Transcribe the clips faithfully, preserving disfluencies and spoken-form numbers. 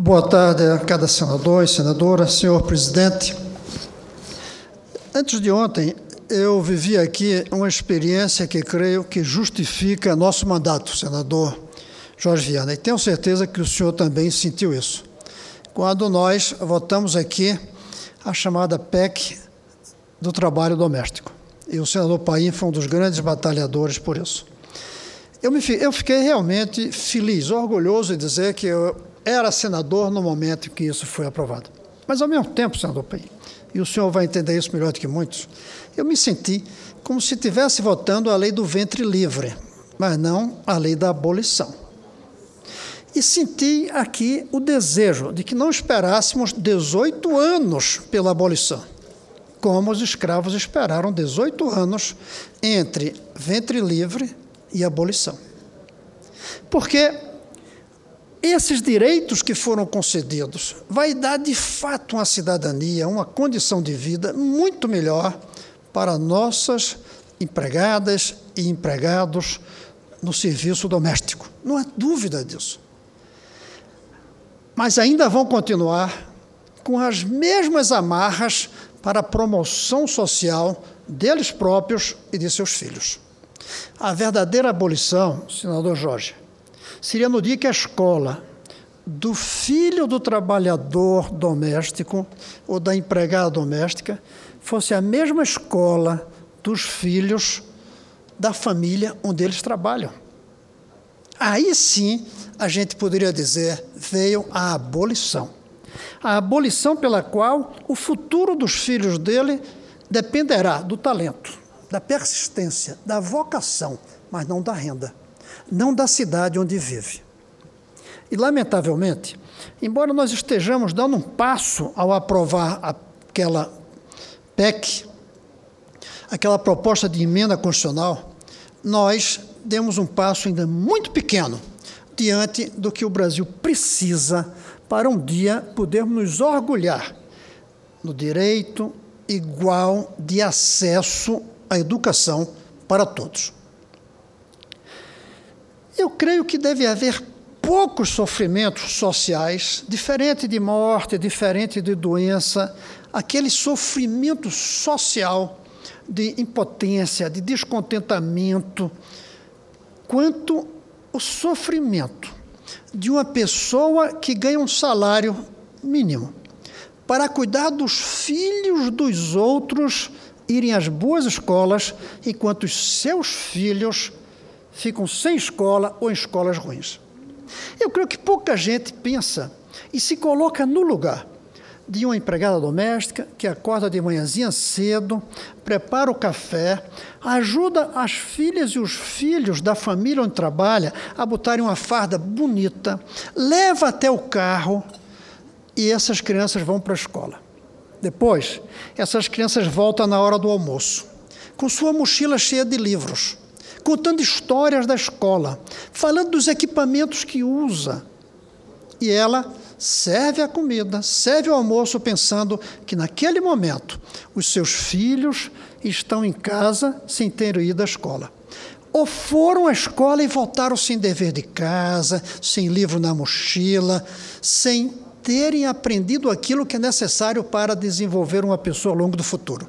Boa tarde a cada senador e senadora, senhor presidente. Antes de ontem, eu vivi aqui uma experiência que creio que justifica nosso mandato, senador Jorge Viana, e tenho certeza que o senhor também sentiu isso. Quando nós votamos aqui a chamada P E C do trabalho doméstico, e o senador Paim foi um dos grandes batalhadores por isso. Eu, me, eu fiquei realmente feliz, orgulhoso de dizer que eu era senador no momento em que isso foi aprovado. Mas, ao mesmo tempo, senador Paim, e o senhor vai entender isso melhor do que muitos, eu me senti como se estivesse votando a lei do ventre livre, mas não a lei da abolição. E senti aqui o desejo de que não esperássemos dezoito anos pela abolição, como os escravos esperaram dezoito anos entre ventre livre e abolição. Porque esses direitos que foram concedidos vai dar, de fato, uma cidadania, uma condição de vida muito melhor para nossas empregadas e empregados no serviço doméstico. Não há dúvida disso. Mas ainda vão continuar com as mesmas amarras para a promoção social deles próprios e de seus filhos. A verdadeira abolição, senador Jorge, seria no dia que a escola do filho do trabalhador doméstico ou da empregada doméstica fosse a mesma escola dos filhos da família onde eles trabalham. Aí sim a gente poderia dizer, veio a abolição. A abolição pela qual o futuro dos filhos dele dependerá do talento, da persistência, da vocação, mas não da renda, não da cidade onde vive. E, lamentavelmente, embora nós estejamos dando um passo ao aprovar aquela P E C, aquela proposta de emenda constitucional, nós demos um passo ainda muito pequeno diante do que o Brasil precisa para um dia podermos nos orgulhar no direito igual de acesso à educação para todos. Eu creio que deve haver poucos sofrimentos sociais, diferente de morte, diferente de doença, aquele sofrimento social de impotência, de descontentamento, quanto o sofrimento de uma pessoa que ganha um salário mínimo para cuidar dos filhos dos outros irem às boas escolas, enquanto os seus filhos ficam sem escola ou em escolas ruins. Eu creio que pouca gente pensa e se coloca no lugar de uma empregada doméstica que acorda de manhãzinha cedo, prepara o café, ajuda as filhas e os filhos da família onde trabalha a botarem uma farda bonita, leva até o carro e essas crianças vão para a escola. Depois, essas crianças voltam na hora do almoço, com sua mochila cheia de livros, contando histórias da escola, falando dos equipamentos que usa. E ela serve a comida, serve o almoço, pensando que naquele momento os seus filhos estão em casa sem ter ido à escola. Ou foram à escola e voltaram sem dever de casa, sem livro na mochila, sem terem aprendido aquilo que é necessário para desenvolver uma pessoa ao longo do futuro.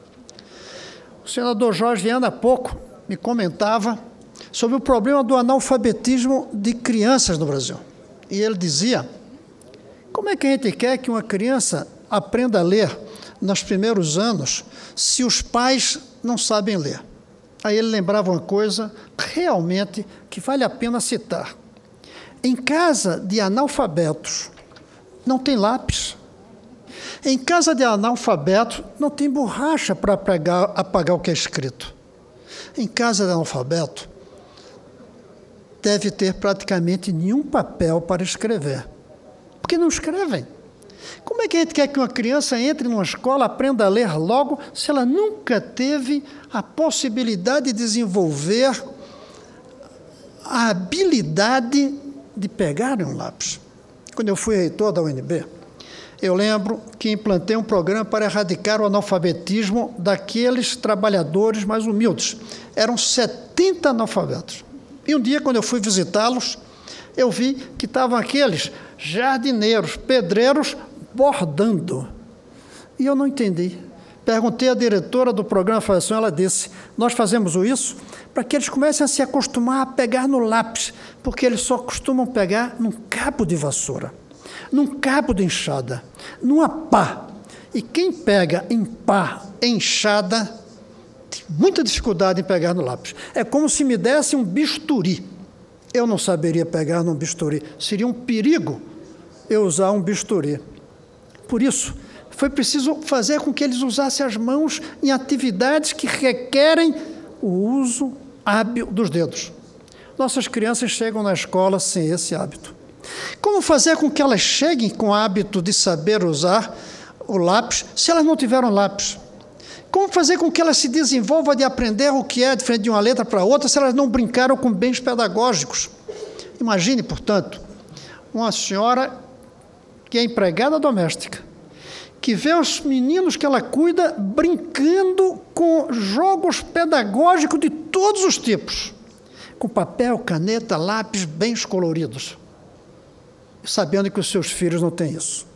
O senador Jorge Viana, há pouco, me comentava sobre o problema do analfabetismo de crianças no Brasil. E ele dizia, como é que a gente quer que uma criança aprenda a ler nos primeiros anos se os pais não sabem ler? Aí ele lembrava uma coisa realmente que vale a pena citar. Em casa de analfabetos, não tem lápis. Em casa de analfabeto, não tem borracha para apagar, apagar o que é escrito. Em casa de analfabeto, deve ter praticamente nenhum papel para escrever. Porque não escrevem. Como é que a gente quer que uma criança entre numa escola, aprenda a ler logo, se ela nunca teve a possibilidade de desenvolver a habilidade de pegar um lápis? Quando eu fui reitor da U N B, eu lembro que implantei um programa para erradicar o analfabetismo daqueles trabalhadores mais humildes. Eram setenta analfabetos. E um dia, quando eu fui visitá-los, eu vi que estavam aqueles jardineiros, pedreiros, bordando. E eu não entendi. Perguntei à diretora do programa de alfabetização, ela disse, nós fazemos isso para que eles comecem a se acostumar a pegar no lápis, porque eles só costumam pegar num cabo de vassoura, num cabo de enxada, numa pá. E quem pega em pá, enxada, tem muita dificuldade em pegar no lápis. É como se me desse um bisturi. Eu não saberia pegar num bisturi. Seria um perigo eu usar um bisturi. Por isso, foi preciso fazer com que eles usassem as mãos em atividades que requerem o uso hábil dos dedos. Nossas crianças chegam na escola sem esse hábito. Como fazer com que elas cheguem com o hábito de saber usar o lápis se elas não tiveram lápis? Como fazer com que elas se desenvolvam de aprender o que é diferente de uma letra para outra se elas não brincaram com bens pedagógicos? Imagine, portanto, uma senhora que é empregada doméstica, que vê os meninos que ela cuida brincando com jogos pedagógicos de todos os tipos, com papel, caneta, lápis, bens coloridos, sabendo que os seus filhos não têm isso.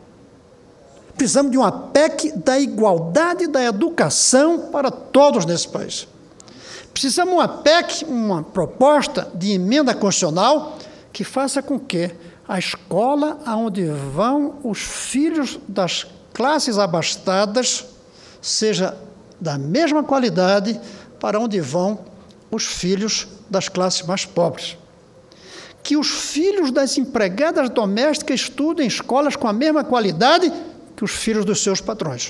Precisamos de uma P E C da igualdade da educação para todos nesse país. Precisamos de uma P E C, uma proposta de emenda constitucional que faça com que a escola aonde vão os filhos das classes abastadas seja da mesma qualidade para onde vão os filhos das classes mais pobres. Que os filhos das empregadas domésticas estudem em escolas com a mesma qualidade que os filhos dos seus patrões.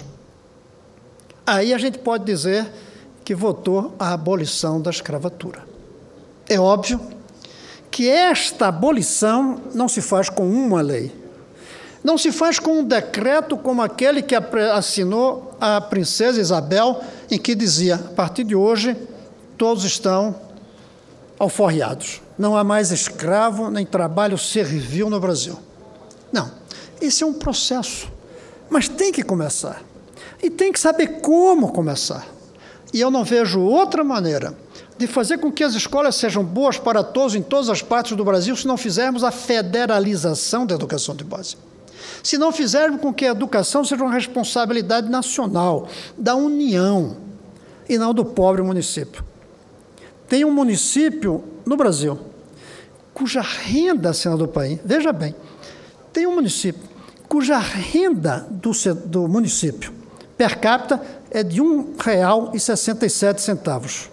Aí a gente pode dizer que votou a abolição da escravatura. É óbvio que esta abolição não se faz com uma lei. Não se faz com um decreto como aquele que assinou a princesa Isabel, em que dizia, a partir de hoje, todos estão alforriados. Não há mais escravo nem trabalho servil no Brasil. Não, esse é um processo. Mas tem que começar. E tem que saber como começar. E eu não vejo outra maneira de fazer com que as escolas sejam boas para todos, em todas as partes do Brasil, se não fizermos a federalização da educação de base. Se não fizermos com que a educação seja uma responsabilidade nacional, da União, e não do pobre município. Tem um município no Brasil, cuja renda, senador Paim, veja bem, tem um município cuja renda do, do município per capita é de um real e sessenta e sete centavos.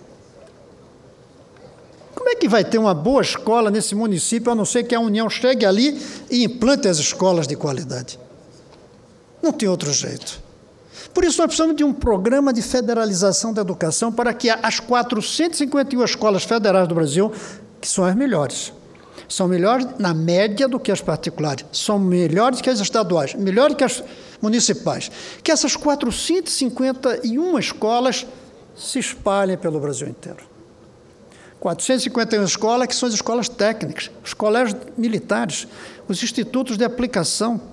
Como é que vai ter uma boa escola nesse município, a não ser que a União chegue ali e implante as escolas de qualidade? Não tem outro jeito. Por isso, nós precisamos de um programa de federalização da educação para que as quatrocentas e cinquenta e uma escolas federais do Brasil, que são as melhores, são melhores na média do que as particulares, são melhores que as estaduais, melhores que as municipais, que essas quatrocentas e cinquenta e uma escolas se espalhem pelo Brasil inteiro. quatrocentas e cinquenta e uma escolas que são as escolas técnicas, os colégios militares, os institutos de aplicação,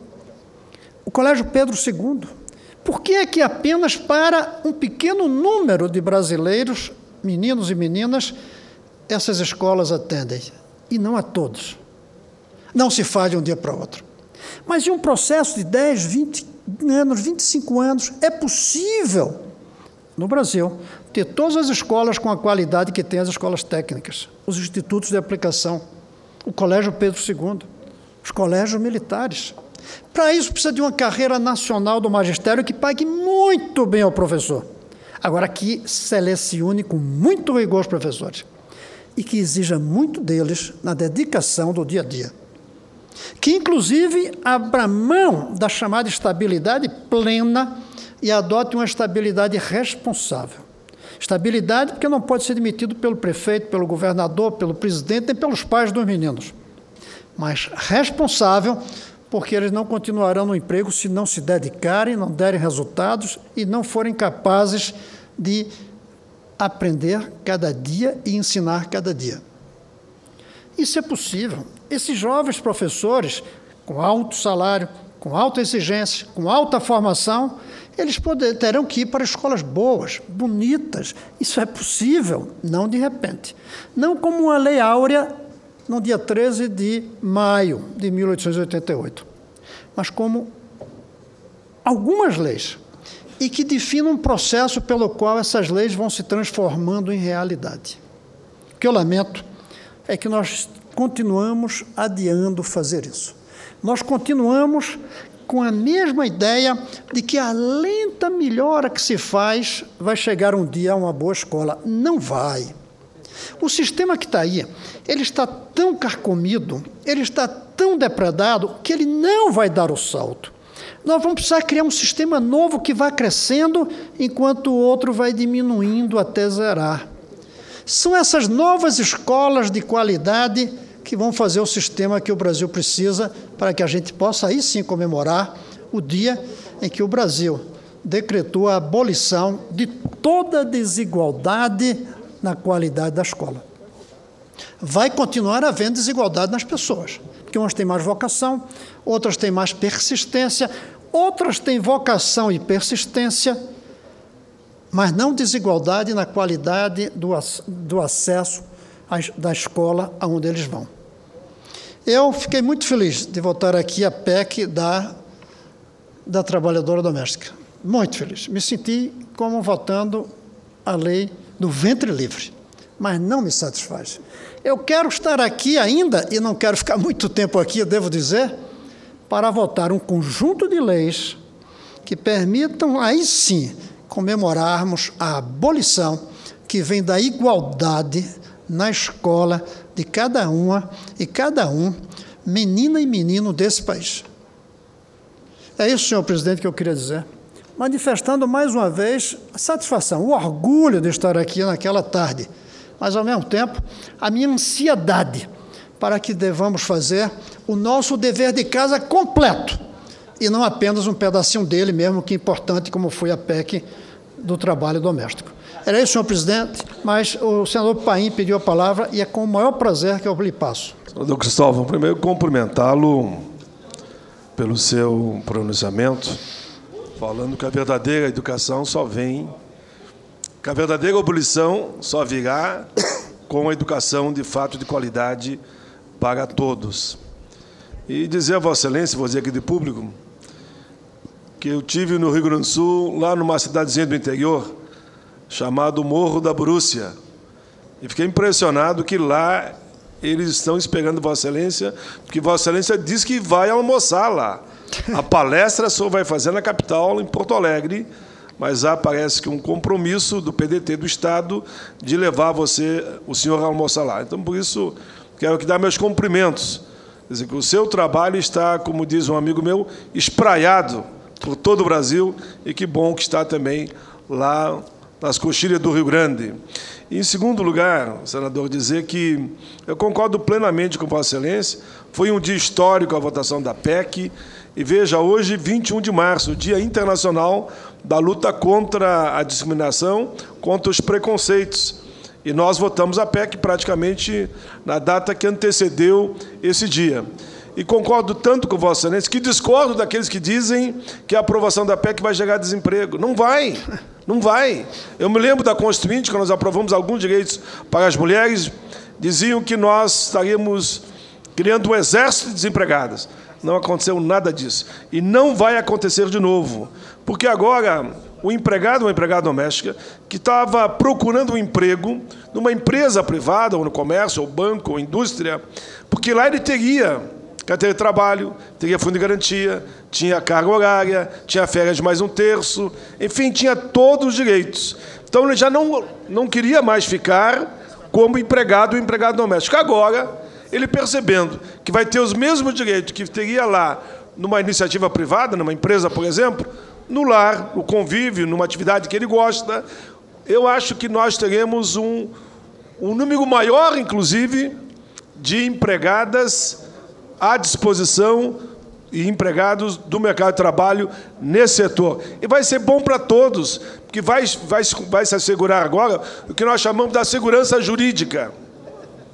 o Colégio Pedro segundo. Por que é que apenas para um pequeno número de brasileiros, meninos e meninas, essas escolas atendem? E não a todos. Não se faz de um dia para o outro. Mas em um processo de dez, vinte anos, vinte e cinco anos, é possível, no Brasil, ter todas as escolas com a qualidade que tem as escolas técnicas, os institutos de aplicação, o Colégio Pedro segundo, os colégios militares. Para isso, precisa de uma carreira nacional do magistério que pague muito bem ao professor. Agora, que selecione com muito rigor os professores e que exija muito deles na dedicação do dia a dia. Que, inclusive, abra mão da chamada estabilidade plena e adote uma estabilidade responsável. Estabilidade porque não pode ser demitido pelo prefeito, pelo governador, pelo presidente, nem pelos pais dos meninos. Mas responsável porque eles não continuarão no emprego se não se dedicarem, não derem resultados e não forem capazes de aprender cada dia e ensinar cada dia. Isso é possível. Esses jovens professores, com alto salário, com alta exigência, com alta formação, eles poder, terão que ir para escolas boas, bonitas. Isso é possível, não de repente. Não como uma lei áurea no dia treze de maio de mil oitocentos e oitenta e oito, mas como algumas leis, e que definem um processo pelo qual essas leis vão se transformando em realidade. O que eu lamento é que nós continuamos adiando fazer isso. Nós continuamos com a mesma ideia de que a lenta melhora que se faz vai chegar um dia a uma boa escola. Não vai. O sistema que está aí, ele está tão carcomido, ele está tão depredado, que ele não vai dar o salto. Nós vamos precisar criar um sistema novo que vai crescendo, enquanto o outro vai diminuindo até zerar. São essas novas escolas de qualidade que vão fazer o sistema que o Brasil precisa para que a gente possa, aí sim, comemorar o dia em que o Brasil decretou a abolição de toda desigualdade na qualidade da escola. Vai continuar havendo desigualdade nas pessoas, porque umas têm mais vocação, outras têm mais persistência, outras têm vocação e persistência, mas não desigualdade na qualidade do, do acesso da escola aonde eles vão. Eu fiquei muito feliz de votar aqui a P E C da, da trabalhadora doméstica. Muito feliz. Me senti como votando a lei do ventre livre, mas não me satisfaz. Eu quero estar aqui ainda, e não quero ficar muito tempo aqui, eu devo dizer, para votar um conjunto de leis que permitam, aí sim, comemorarmos a abolição que vem da igualdade na escola de cada uma e cada um, menina e menino desse país. É isso, senhor presidente, que eu queria dizer. Manifestando mais uma vez a satisfação, o orgulho de estar aqui naquela tarde, mas, ao mesmo tempo, a minha ansiedade para que devamos fazer o nosso dever de casa completo, e não apenas um pedacinho dele, mesmo que importante, como foi a P E C do trabalho doméstico. Era isso, senhor presidente, mas o senador Paim pediu a palavra e é com o maior prazer que eu lhe passo. Senador Cristóvão, primeiro cumprimentá-lo pelo seu pronunciamento, falando que a verdadeira educação só vem, que a verdadeira abolição só virá com a educação de fato de qualidade para todos. E dizer a Vossa Excelência, vou dizer aqui de público, que eu tive no Rio Grande do Sul, lá numa cidadezinha do interior, chamado Morro da Borússia, e fiquei impressionado que lá eles estão esperando Vossa Excelência, porque Vossa Excelência diz que vai almoçar lá. A palestra só vai fazer na capital, em Porto Alegre, mas há, parece que um compromisso do P D T do Estado de levar você, o senhor a almoçar lá. Então, por isso, quero aqui dar meus cumprimentos. Quer dizer, que o seu trabalho está, como diz um amigo meu, espraiado por todo o Brasil, e que bom que está também lá nas coxilhas do Rio Grande. E, em segundo lugar, senador, dizer que eu concordo plenamente com Vossa Excelência, foi um dia histórico a votação da P E C, e veja, hoje, vinte e um de março, Dia Internacional da Luta contra a Discriminação, contra os preconceitos. E nós votamos a P E C praticamente na data que antecedeu esse dia. E concordo tanto com Vossa Excelência que discordo daqueles que dizem que a aprovação da P E C vai gerar desemprego. Não vai, não vai. Eu me lembro da Constituinte, quando nós aprovamos alguns direitos para as mulheres, diziam que nós estaríamos criando um exército de desempregadas. Não aconteceu nada disso. E não vai acontecer de novo. Porque agora o empregado, uma empregada doméstica, que estava procurando um emprego numa empresa privada, ou no comércio, ou banco, ou indústria, porque lá ele teria carteira de trabalho, teria fundo de garantia, tinha carga horária, tinha férias de mais um terço, enfim, tinha todos os direitos. Então, ele já não, não queria mais ficar como empregado ou empregado doméstico. Agora, ele percebendo que vai ter os mesmos direitos que teria lá numa iniciativa privada, numa empresa, por exemplo, no lar, no convívio, numa atividade que ele gosta, eu acho que nós teremos um, um número maior, inclusive, de empregadas à disposição e empregados do mercado de trabalho nesse setor. E vai ser bom para todos, porque vai, vai, vai se assegurar agora o que nós chamamos da segurança jurídica.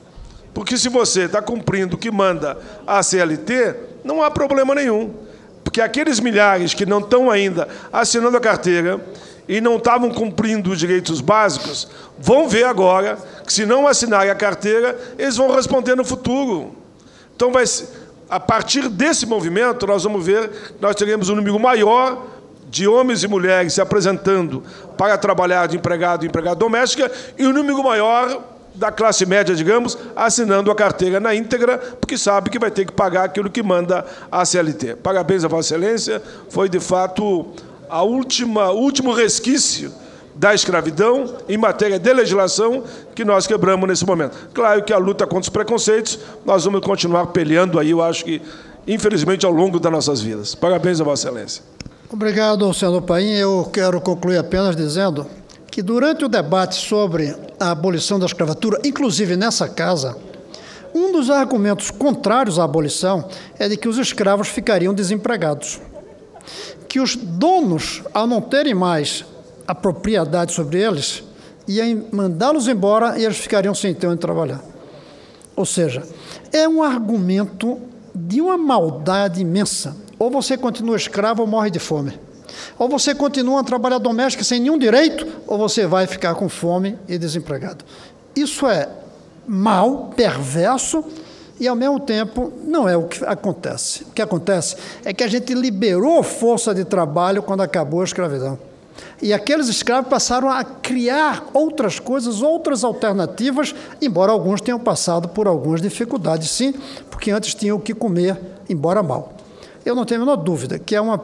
Porque se você está cumprindo o que manda a C L T, não há problema nenhum. Porque aqueles milhares que não estão ainda assinando a carteira e não estavam cumprindo os direitos básicos, vão ver agora que, se não assinarem a carteira, eles vão responder no futuro. Então, vai, a partir desse movimento, nós vamos ver que nós teremos um número maior de homens e mulheres se apresentando para trabalhar de empregado e empregada doméstica e um número maior da classe média, digamos, assinando a carteira na íntegra, porque sabe que vai ter que pagar aquilo que manda a C L T. Parabéns a Vossa Excelência, foi, de fato, a última, o último resquício da escravidão em matéria de legislação que nós quebramos nesse momento. Claro que a luta contra os preconceitos, nós vamos continuar peleando aí, eu acho que, infelizmente, ao longo das nossas vidas. Parabéns a Vossa Excelência. Obrigado, senador Paim. Eu quero concluir apenas dizendo que, durante o debate sobre a abolição da escravatura, inclusive nessa casa, um dos argumentos contrários à abolição é de que os escravos ficariam desempregados, que os donos, ao não terem mais a propriedade sobre eles, iam mandá-los embora e eles ficariam sem ter onde trabalhar. Ou seja, é um argumento de uma maldade imensa. Ou você continua escravo ou morre de fome. Ou você continua a trabalhar doméstica sem nenhum direito, ou você vai ficar com fome e desempregado. Isso é mal, perverso, e, ao mesmo tempo, não é o que acontece. O que acontece é que a gente liberou força de trabalho quando acabou a escravidão. E aqueles escravos passaram a criar outras coisas, outras alternativas, embora alguns tenham passado por algumas dificuldades, sim, porque antes tinham o que comer, embora mal. Eu não tenho a menor dúvida que é uma,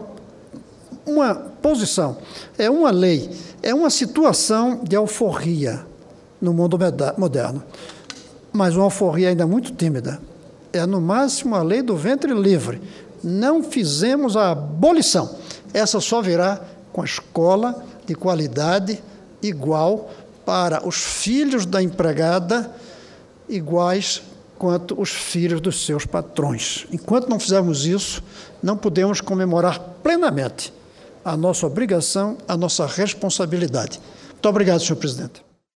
uma posição, é uma lei, é uma situação de alforria no mundo moderno, mas uma alforria ainda muito tímida. É, no máximo, a lei do ventre livre. Não fizemos a abolição. Essa só virá com a escola de qualidade igual para os filhos da empregada, iguais quanto os filhos dos seus patrões. Enquanto não fizermos isso, não podemos comemorar plenamente a nossa obrigação, a nossa responsabilidade. Muito obrigado, senhor presidente.